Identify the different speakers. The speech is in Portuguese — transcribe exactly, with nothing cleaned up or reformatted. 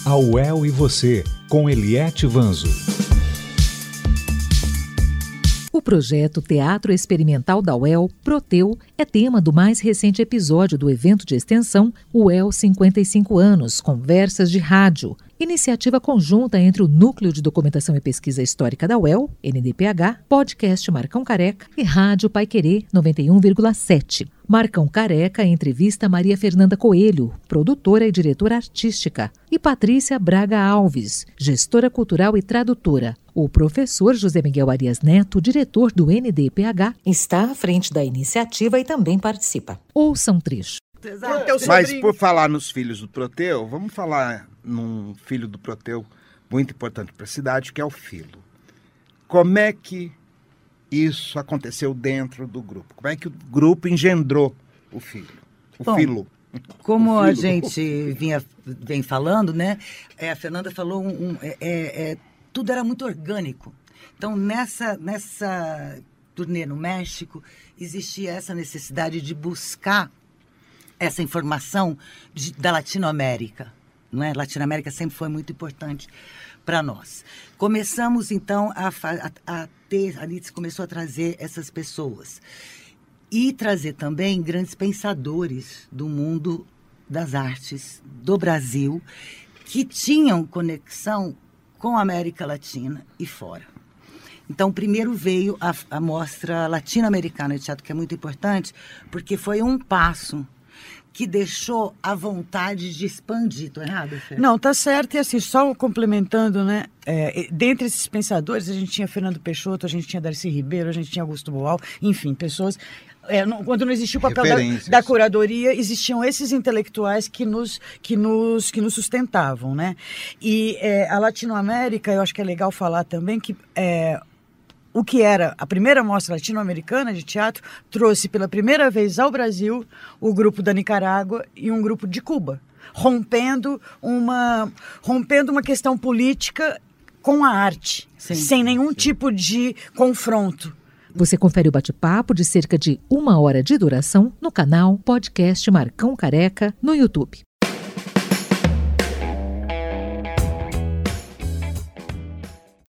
Speaker 1: A U E L e você, com Eliette Vanzo.
Speaker 2: O projeto Teatro Experimental da U E L, Proteu, é tema do mais recente episódio do evento de extensão U E L cinquenta e cinco anos, Conversas de Rádio, iniciativa conjunta entre o Núcleo de Documentação e Pesquisa Histórica da U E L, N D P H, Podcast Marcão Careca e Rádio Paiquerê noventa e um vírgula sete. Marcão Careca entrevista Maria Fernanda Coelho, produtora e diretora artística, e Patrícia Braga Alves, gestora cultural e tradutora. O professor José Miguel Arias Neto, diretor do N D P H, está à frente da iniciativa e também participa. Ouça um trecho.
Speaker 3: Mas por falar nos filhos do Proteu, vamos falar num filho do Proteu muito importante para a cidade, que é o Filo. Como é que isso aconteceu dentro do grupo? Como é que o grupo engendrou o filho, o
Speaker 4: Bom,
Speaker 3: Filo?
Speaker 4: Como
Speaker 3: o
Speaker 4: a
Speaker 3: filo.
Speaker 4: gente vinha, vem falando, né? É, a Fernanda falou, um, um, é, é, tudo era muito orgânico. Então, nessa, nessa turnê no México, existia essa necessidade de buscar essa informação de, da Latinoamérica. Não é? Latinoamérica sempre foi muito importante para nós. Começamos, então, a, a, a ter, a Anitta começou a trazer essas pessoas. E trazer também grandes pensadores do mundo das artes do Brasil, que tinham conexão com a América Latina e fora. Então, primeiro veio a, a Mostra Latino-Americana de Teatro, que é muito importante, porque foi um passo que deixou a vontade de expandir. Estou errada, Fê?
Speaker 5: Não, tá certo. E assim, só complementando, né? É, dentre esses pensadores, a gente tinha Fernando Peixoto, a gente tinha Darcy Ribeiro, a gente tinha Augusto Boal, enfim, pessoas... É, não, quando não existia o papel da, da curadoria, existiam esses intelectuais que nos, que nos, que nos sustentavam, né? E é, a Latinoamérica, eu acho que é legal falar também que... É, o que era a primeira mostra latino-americana de teatro trouxe pela primeira vez ao Brasil o grupo da Nicarágua e um grupo de Cuba, rompendo uma, rompendo uma questão política com a arte, sim, sem nenhum sim. tipo de confronto.
Speaker 2: Você confere o bate-papo de cerca de uma hora de duração no canal Podcast Marcão Careca no YouTube.